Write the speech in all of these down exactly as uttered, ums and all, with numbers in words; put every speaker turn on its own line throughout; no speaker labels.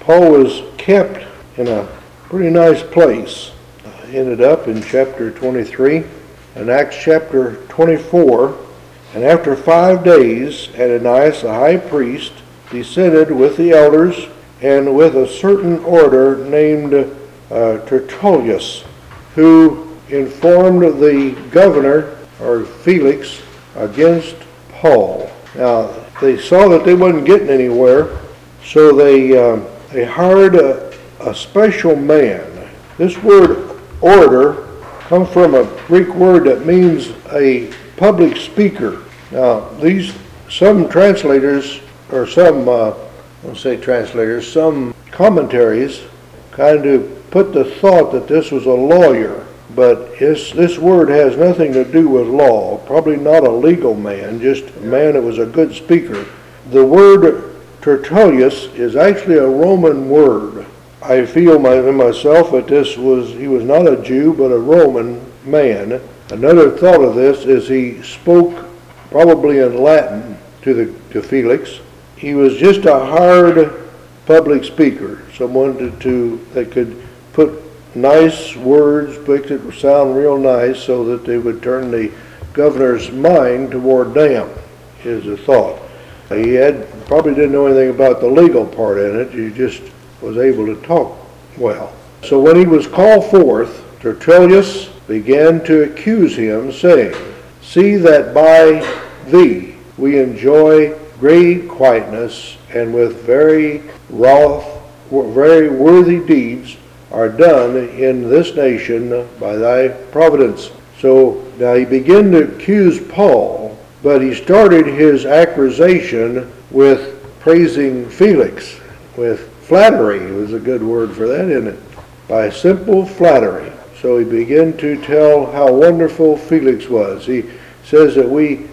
Paul was kept in a pretty nice place. Uh, ended up in chapter twenty-three and Acts chapter twenty-four. And after five days, Ananias the high priest descended with the elders and with a certain order named uh, Tertullus, who informed the governor, or Felix, against Paul. Now, they saw that they wasn't getting anywhere, so they um, they hired a, a special man. This word order comes from a Greek word that means a public speaker. Now, these some translators, or some, uh, I'll say translators, some commentaries kind of put the thought that this was a lawyer, but this, this word has nothing to do with law, probably not a legal man, just a man that was a good speaker. The word Tertullus is actually a Roman word. I feel my, myself that this was, he was not a Jew, but a Roman man. Another thought of this is he spoke probably in Latin to the to Felix. He was just a hired public speaker, someone to, to that could put nice words, make it sound real nice, so that they would turn the governor's mind toward them, is the thought. He had probably didn't know anything about the legal part in it. He just was able to talk well. So when he was called forth, Tertullus began to accuse him, saying, "See that by thee we enjoy great quietness, and with very wrath, very worthy deeds are done in this nation by thy providence." So now he began to accuse Paul, but he started his accusation with praising Felix, with flattery. It was a good word for that, isn't it? By simple flattery. So he began to tell how wonderful Felix was. He says that we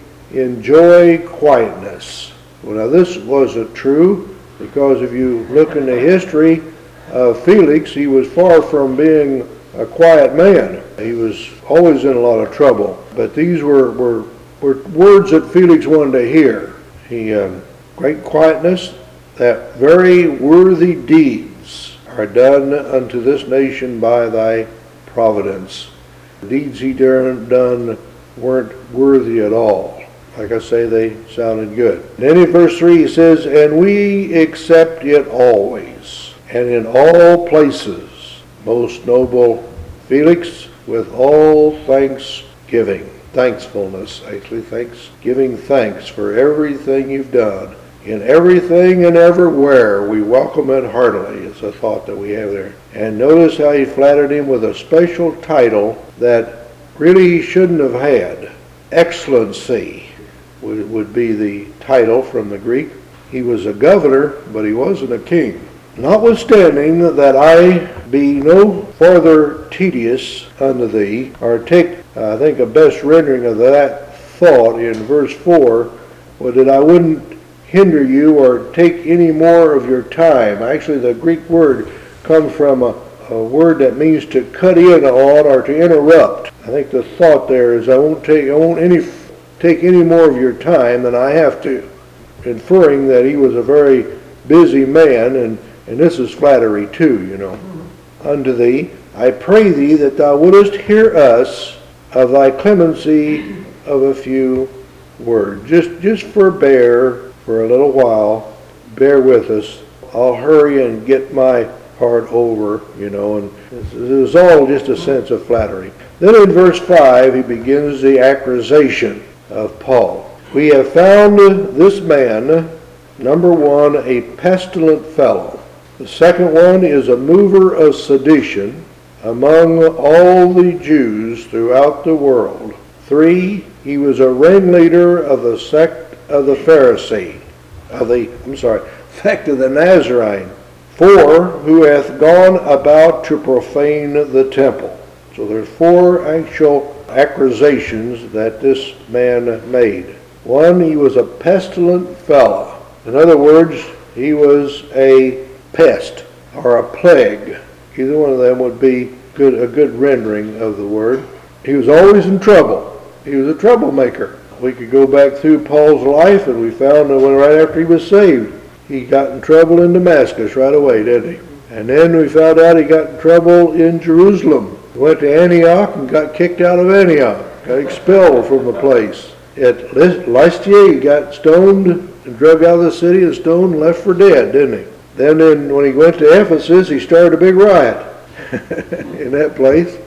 enjoy quietness. Well, now this wasn't true, because if you look in the history of Felix, he was far from being a quiet man. He was always in a lot of trouble. But these were, were, were words that Felix wanted to hear. He, um, great quietness, that very worthy deeds are done unto this nation by thy providence. The deeds he done weren't worthy at all. Like I say, they sounded good. And then in verse three he says, "And we accept it always, and in all places, most noble Felix, with all thanksgiving." Thankfulness, actually, thanks, giving thanks for everything you've done. In everything and everywhere, we welcome it heartily. It's a thought that we have there. And notice how he flattered him with a special title that really he shouldn't have had. Excellency would, would be the title from the Greek. He was a governor, but he wasn't a king. "Notwithstanding that I be no farther tedious unto thee," or take, uh, I think, a best rendering of that thought in verse four, was that I wouldn't hinder you or take any more of your time. Actually, the Greek word comes from a, a word that means to cut in on or to interrupt. I think the thought there is I won't take I won't any take any more of your time than I have to, inferring that he was a very busy man, and, and this is flattery too, you know. Mm-hmm. "Unto thee, I pray thee that thou wouldest hear us of thy clemency of a few words." Just, just forbear for a little while. Bear with us. I'll hurry and get my part over, you know, and it was all just a sense of flattery. Then in verse five, he begins the accusation of Paul. "We have found this man, number one, a pestilent fellow. The second one is a mover of sedition among all the Jews throughout the world. Three, he was a ringleader of the sect of the Pharisee, of the, I'm sorry, sect of the Nazarene. Four, who hath gone about to profane the temple." So there's four actual accusations that this man made. One, he was a pestilent fellow. In other words, he was a pest or a plague. Either one of them would be good, a good rendering of the word. He was always in trouble. He was a troublemaker. We could go back through Paul's life, and we found that when right after he was saved, he got in trouble in Damascus right away, didn't he? And then we found out he got in trouble in Jerusalem. He went to Antioch and got kicked out of Antioch, got expelled from the place. At Lystra, he got stoned and drug out of the city and stoned and left for dead, didn't he? Then in, when he went to Ephesus, he started a big riot in that place.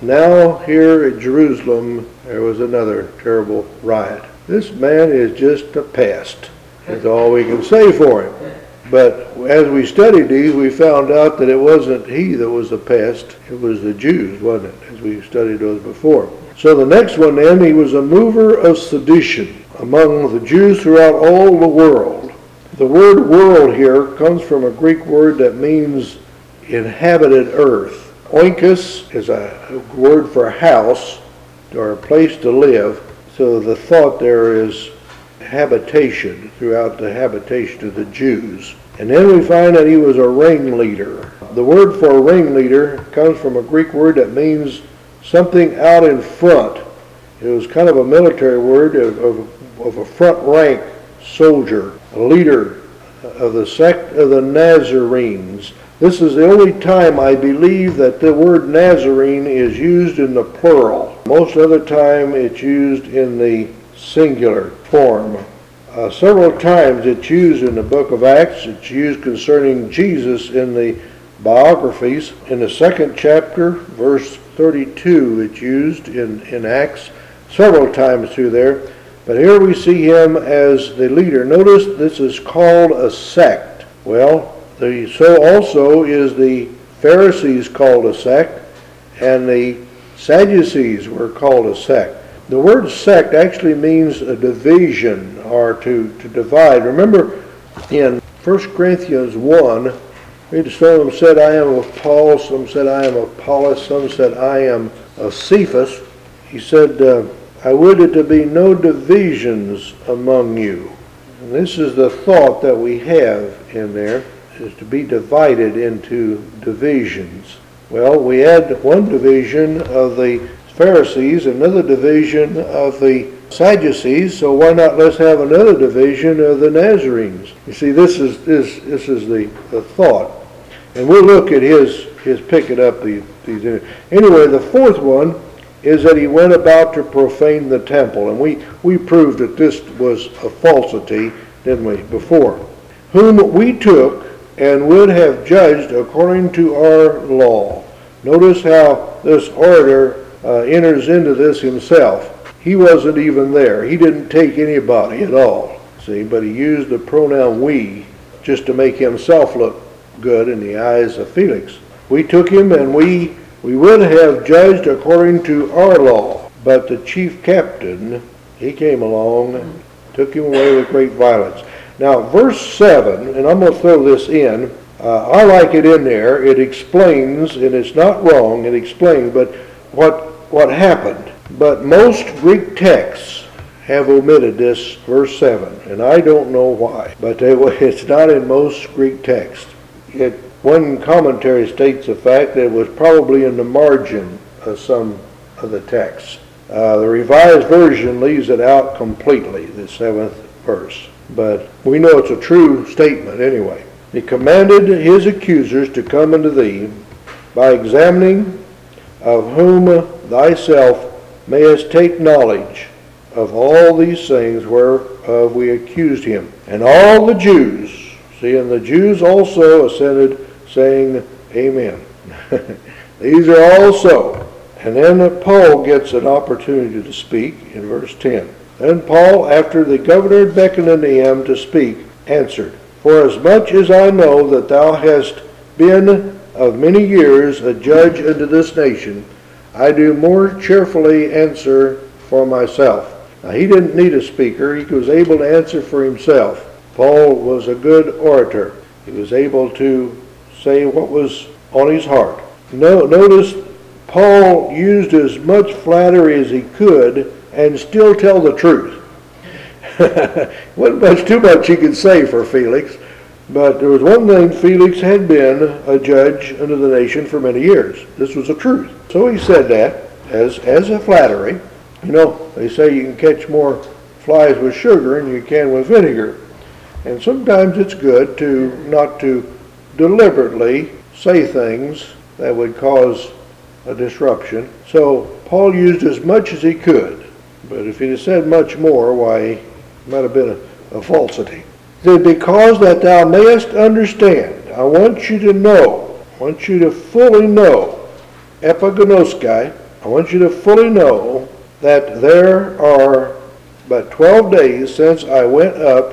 Now here at Jerusalem, there was another terrible riot. This man is just a pest. That's all we can say for him. But as we studied these, we found out that it wasn't he that was the pest. It was the Jews, wasn't it, as we studied those before. So the next one then, he was a mover of sedition among the Jews throughout all the world. The word world here comes from a Greek word that means inhabited earth. Oikos is a word for house or a place to live. So the thought there is habitation, throughout the habitation of the Jews. And then we find that he was a ringleader. The word for ringleader comes from a Greek word that means something out in front. It was kind of a military word of, of, of a front rank soldier, a leader of the sect of the Nazarenes. This is the only time I believe that the word Nazarene is used in the plural. Most other time it's used in the singular form. Uh, several times it's used in the book of Acts. It's used concerning Jesus in the biographies. In the second chapter, verse thirty-two, it's used in, in Acts several times through there. But here we see him as the leader. Notice this is called a sect. Well, the, so also is the Pharisees called a sect, and the Sadducees were called a sect. The word sect actually means a division, or to, to divide. Remember in First Corinthians one, some of them said, I am of Paul, some said, I am of Apollos, some said, I am of Cephas. He said, uh, I would that there be no divisions among you. And this is the thought that we have in there, is to be divided into divisions. Well, we had one division of the Pharisees, another division of the Sadducees, so why not let's have another division of the Nazarenes? You see, this is this this is the, the thought. And we'll look at his his picking up these these anyway, the fourth one is that he went about to profane the temple, and we, we proved that this was a falsity, didn't we, before. Whom we took and would have judged according to our law. Notice how this orator uh, enters into this himself. He wasn't even there. He didn't take anybody at all, see, but he used the pronoun we just to make himself look good in the eyes of Felix. We took him and we we would have judged according to our law, but the chief captain, he came along and took him away with great violence. Now, verse seven, and I'm going to throw this in. Uh, I like it in there. It explains, and it's not wrong, it explains, but what what happened. But most Greek texts have omitted this verse seven, and I don't know why. But they, it's not in most Greek texts. It, one commentary states the fact that it was probably in the margin of some of the texts. Uh, the Revised Version leaves it out completely, the seventh verse. But we know it's a true statement anyway. He commanded his accusers to come unto thee by examining of whom thyself mayest take knowledge of all these things whereof we accused him. And all the Jews, see, and the Jews also assented, saying, Amen. These are all so. And then Paul gets an opportunity to speak in verse ten. Then Paul, after the governor had beckoned unto him to speak, answered, Forasmuch as I know that thou hast been of many years a judge unto this nation, I do more cheerfully answer for myself. Now, he didn't need a speaker. He was able to answer for himself. Paul was a good orator. He was able to say what was on his heart. No, notice Paul used as much flattery as he could and still tell the truth. Wasn't much too much he could say for Felix, but there was one thing: Felix had been a judge unto the nation for many years. This was the truth. So he said that as as a flattery. You know, they say you can catch more flies with sugar than you can with vinegar. And sometimes it's good to not to deliberately say things that would cause a disruption. So Paul used as much as he could, but if he'd have said much more, why, it might have been a, a falsity. He said, because that thou mayest understand, I want you to know, I want you to fully know, epignoskoi, I want you to fully know that there are but twelve days since I went up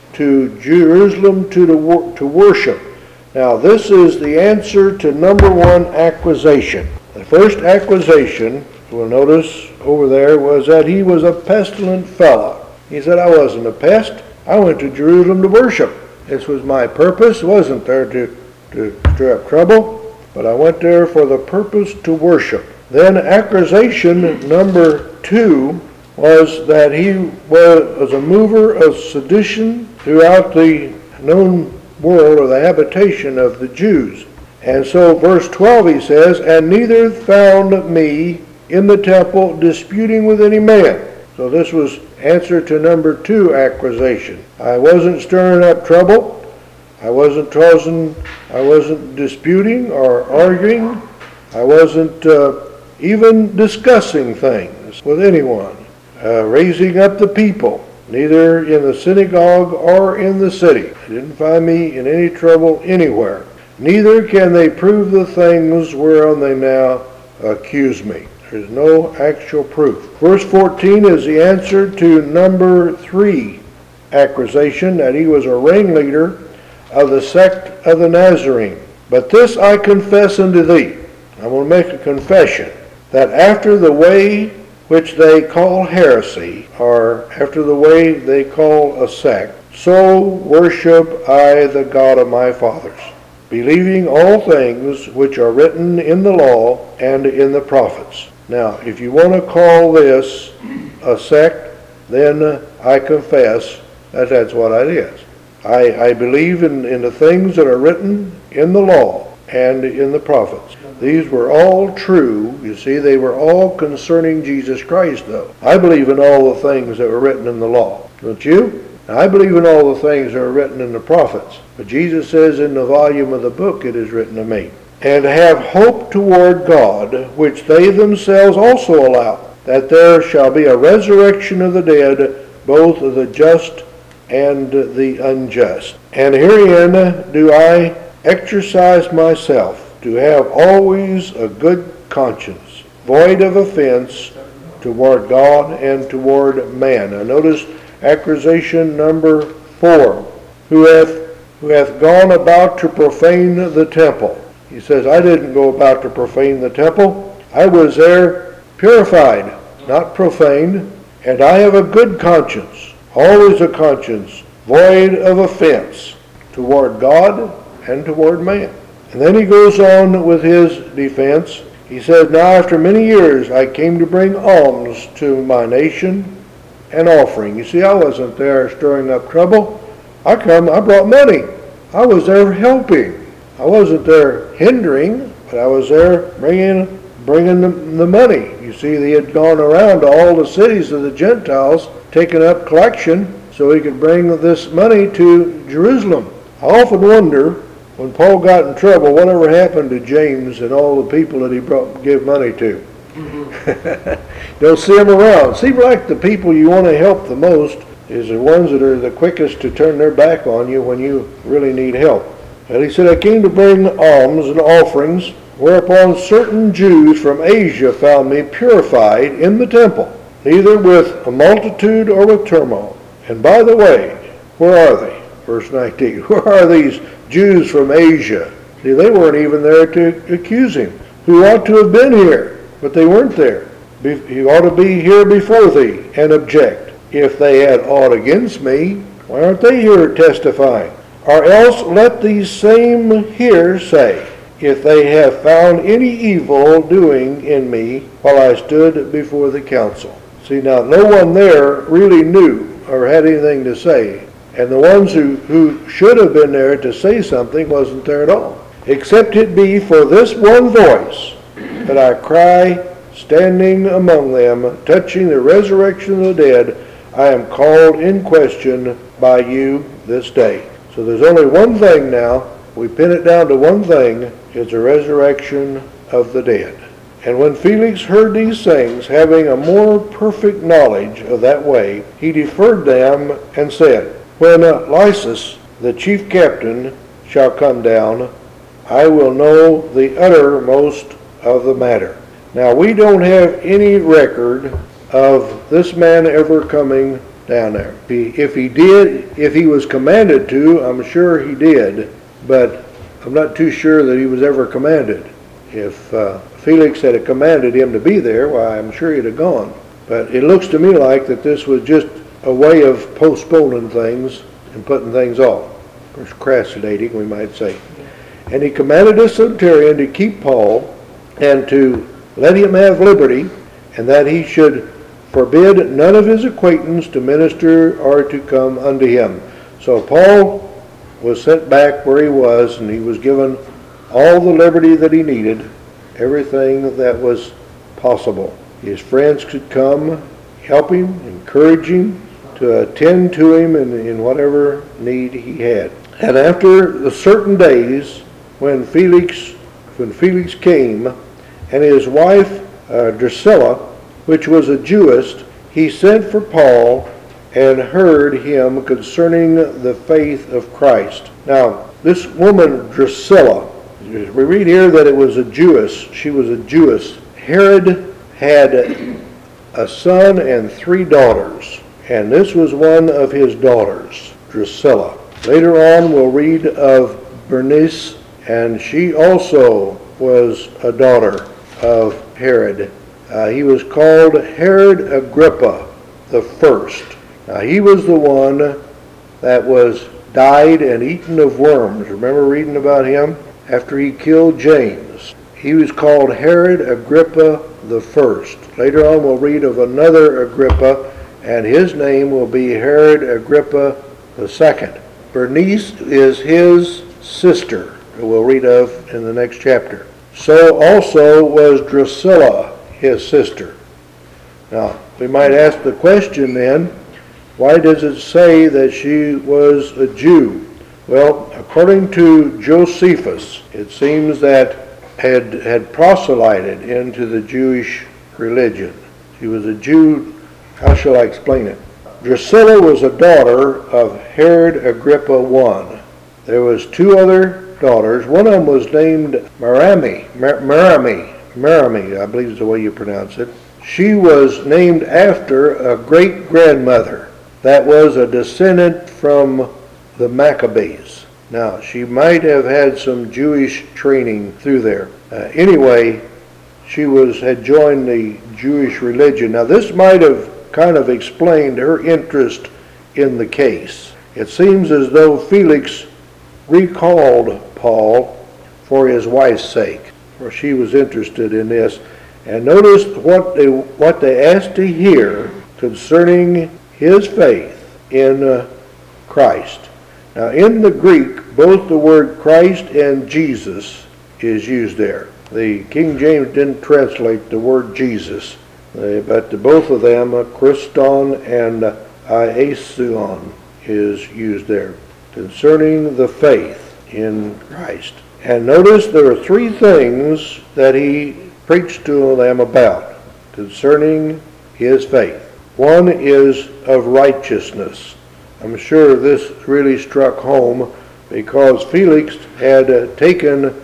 to Jerusalem to, the, to worship. Now this is the answer to number one accusation. The first accusation, we'll notice over there, was that he was a pestilent fellow. He said, I wasn't a pest. I went to Jerusalem to worship. This was my purpose. Wasn't there to, to stir up trouble, but I went there for the purpose to worship. Then accusation number two was that he was a mover of sedition throughout the known world or the habitation of the Jews. And so verse twelve he says, and neither found me in the temple disputing with any man. So this was answer to number two accusation. I wasn't stirring up trouble. I wasn't causing, I wasn't disputing or arguing. I wasn't uh, even discussing things with anyone, uh, raising up the people, neither in the synagogue or in the city. They didn't find me in any trouble anywhere. Neither can they prove the things whereon they now accuse me. There's no actual proof. Verse fourteen is the answer to number three accusation, that he was a ringleader of the sect of the Nazarene. But this I confess unto thee. I'm going to make a confession, that after the way which they call heresy, or after the way they call a sect, so worship I the God of my fathers, believing all things which are written in the law and in the prophets. Now, if you want to call this a sect, then I confess that that's what it is. I, I believe in, in the things that are written in the law and in the prophets. These were all true. You see, they were all concerning Jesus Christ, though. I believe in all the things that were written in the law. Don't you? I believe in all the things that are written in the prophets. But Jesus says in the volume of the book, it is written of me. And have hope toward God, which they themselves also allow, that there shall be a resurrection of the dead, both of the just and the unjust. And herein do I exercise myself, to have always a good conscience, void of offense toward God and toward man. Now notice accusation number four, who hath, who hath gone about to profane the temple. He says, I didn't go about to profane the temple. I was there purified, not profaned, and I have a good conscience, always a conscience, void of offense toward God and toward man. And then he goes on with his defense. He said, now after many years I came to bring alms to my nation and offering. You see, I wasn't there stirring up trouble. I come, I brought money. I was there helping. I wasn't there hindering, but I was there bringing, bringing the, the money. You see, they had gone around to all the cities of the Gentiles, taking up collection so he could bring this money to Jerusalem. I often wonder, when Paul got in trouble, whatever happened to James and all the people that he brought give money to? Mm-hmm. Don't see them around. Seems like the people you want to help the most is the ones that are the quickest to turn their back on you when you really need help. And he said, I came to bring alms and offerings, whereupon certain Jews from Asia found me purified in the temple, neither with a multitude or with turmoil. And by the way, where are they? Verse nineteen, where are these Jews from Asia? See, they weren't even there to accuse him, who ought to have been here, but they weren't there. He ought to be here before thee and object. If they had aught against me, why aren't they here testifying? Or else let these same here say, if they have found any evil doing in me while I stood before the council. See, now no one there really knew or had anything to say. And the ones who, who should have been there to say something wasn't there at all. Except it be for this one voice that I cry, standing among them, touching the resurrection of the dead, I am called in question by you this day. So there's only one thing now. We pin it down to one thing. It's a resurrection of the dead. And when Felix heard these things, having a more perfect knowledge of that way, he deferred them and said, When Lysias, the chief captain, shall come down, I will know the uttermost of the matter. Now, we don't have any record of this man ever coming down there. If he, if he did, if he was commanded to, I'm sure he did, but I'm not too sure that he was ever commanded. If uh, Felix had commanded him to be there, why, I'm sure he'd have gone. But it looks to me like that this was just a way of postponing things and putting things off. Procrastinating, we might say. And he commanded the centurion to keep Paul and to let him have liberty, and that he should forbid none of his acquaintance to minister or to come unto him. So Paul was sent back where he was, and he was given all the liberty that he needed, everything that was possible. His friends could come, help him, encourage him, to attend to him in, in whatever need he had. And after the certain days, when Felix, when Felix came, and his wife uh, Drusilla, which was a Jewess, he sent for Paul and heard him concerning the faith of Christ. Now, this woman Drusilla, we read here that it was a Jewess. She was a Jewess. Herod had a son and three daughters, and this was one of his daughters, Drusilla. Later on, we'll read of Bernice, and she also was a daughter of Herod. Uh, he was called Herod Agrippa the First. Now, he was the one that was died and eaten of worms. Remember reading about him? After he killed James. He was called Herod Agrippa the First. Later on, we'll read of another Agrippa, and his name will be Herod Agrippa the Second. Bernice is his sister, who we'll read of in the next chapter. So also was Drusilla, his sister. Now, we might ask the question then, why does it say that she was a Jew? Well, according to Josephus, it seems that had had proselyted into the Jewish religion. She was a Jew. How shall I explain it? Drusilla was a daughter of Herod Agrippa the First. There was two other daughters. One of them was named Marami. Marami. Marami, I believe is the way you pronounce it. She was named after a great-grandmother that was a descendant from the Maccabees. Now, she might have had some Jewish training through there. Uh, anyway, she was had joined the Jewish religion. Now, this might have kind of explained her interest in the case. It seems as though Felix recalled Paul for his wife's sake, for she was interested in this. And notice what they what they asked to hear concerning his faith in uh, Christ. Now, in the Greek, both the word Christ and Jesus is used there. The King James didn't translate the word Jesus, uh, but the, both of them, uh, Christon and uh, Ieson, is used there concerning the faith in Christ. And notice there are three things that he preached to them about concerning his faith. One is of righteousness. I'm sure this really struck home because Felix had uh, taken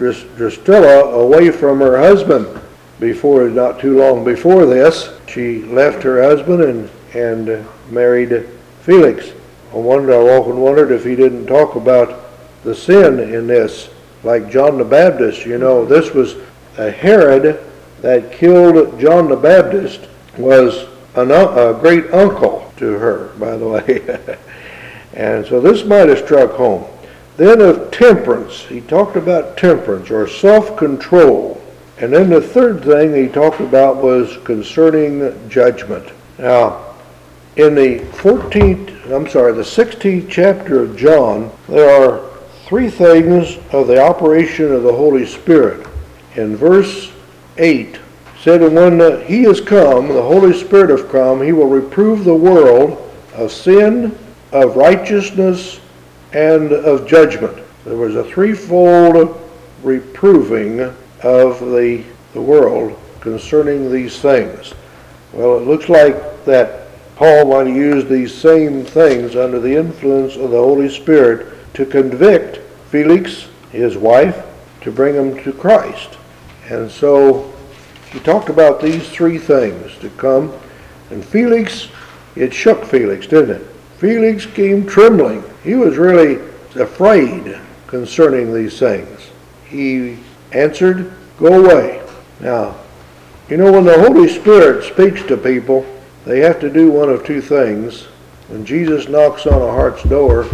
Drusilla away from her husband before, not too long before this. She left her husband and, and uh, married Felix. I wondered, I often wondered if he didn't talk about the sin in this, like John the Baptist. You know, this was a Herod that killed John the Baptist was an, a great uncle to her, by the way. And so this might have struck home. Then of temperance, he talked about temperance or self-control. And then the third thing he talked about was concerning judgment. Now, in the fourteenth, I'm sorry, the sixteenth chapter of John, there are three things of the operation of the Holy Spirit. In verse eight, said, and when he is come, the Holy Spirit have come, he will reprove the world of sin, of righteousness, and of judgment. There was a threefold reproving of the, the world concerning these things. Well, it looks like that Paul might have used these same things under the influence of the Holy Spirit to convict Felix, his wife, to bring him to Christ. And so he talked about these three things to come. And Felix, it shook Felix, didn't it? Felix came trembling. He was really afraid concerning these things. He answered, "Go away." Now, you know, when the Holy Spirit speaks to people, they have to do one of two things. When Jesus knocks on a heart's door,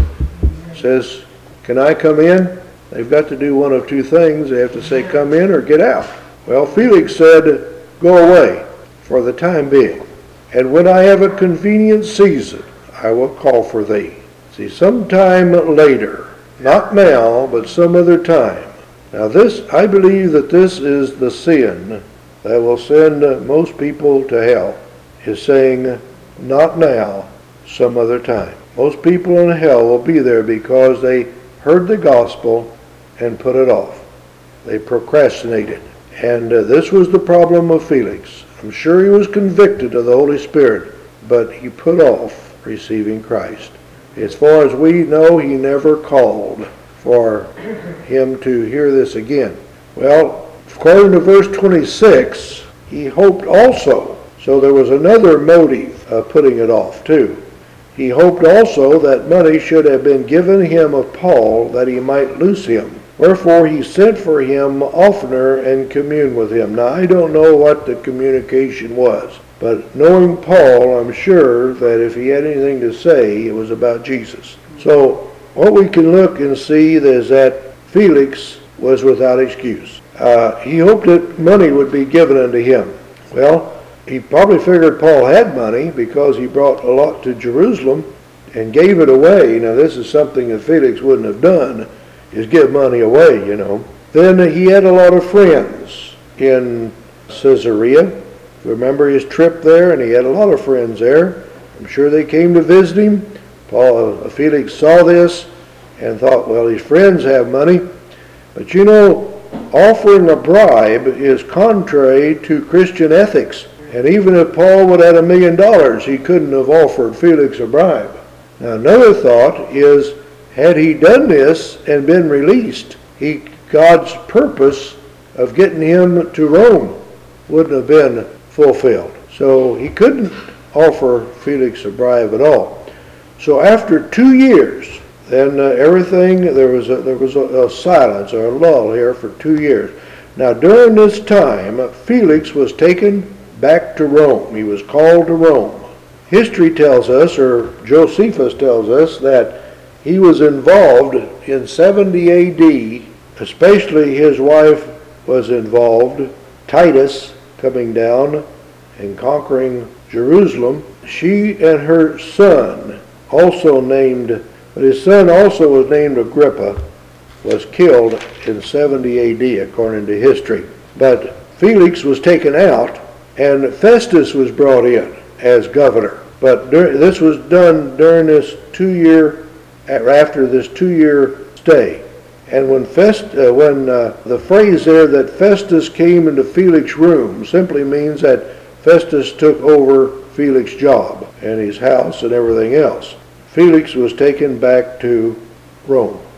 says, "Can I come in?" They've got to do one of two things. They have to say, "Come in," or "Get out." Well, Felix said, "Go away for the time being. And when I have a convenient season, I will call for thee." See, sometime later, not now, but some other time. Now this, I believe that this is the sin that will send most people to hell, is saying, "Not now, some other time." Most people in hell will be there because they heard the gospel and put it off. They procrastinated. And uh, this was the problem of Felix. I'm sure he was convicted of the Holy Spirit, but he put off receiving Christ. As far as we know, he never called for him to hear this again. Well, according to verse twenty-six, he hoped also. So there was another motive of putting it off too. He hoped also that money should have been given him of Paul, that he might loose him. Wherefore he sent for him oftener and communed with him. Now I don't know what the communication was, but knowing Paul, I'm sure that if he had anything to say, it was about Jesus. So what we can look and see is that Felix was without excuse. Uh, he hoped that money would be given unto him. Well, he probably figured Paul had money because he brought a lot to Jerusalem and gave it away. Now this is something that Felix wouldn't have done, is give money away, you know. Then he had a lot of friends in Caesarea. Remember his trip there, and he had a lot of friends there. I'm sure they came to visit him. Paul, uh, Felix saw this and thought, well, his friends have money. But you know, offering a bribe is contrary to Christian ethics. And even if Paul would have had a million dollars, he couldn't have offered Felix a bribe. Now another thought is, had he done this and been released, he, God's purpose of getting him to Rome wouldn't have been fulfilled. So he couldn't offer Felix a bribe at all. So after two years, then uh, everything, there was, a, there was a, a silence or a lull here for two years. Now during this time, Felix was taken back to Rome. He was called to Rome. History tells us, or Josephus tells us, that he was involved in seventy A D, especially his wife was involved, Titus, coming down and conquering Jerusalem. She and her son, also named, but his son also was named Agrippa, was killed in seventy A D according to history. But Felix was taken out and Festus was brought in as governor. But dur- this was done during this two-year, after this two-year stay. And when Fest, uh, when uh, the phrase there that Festus came into Felix's room simply means that Festus took over Felix's job and his house and everything else. Felix was taken back to Rome.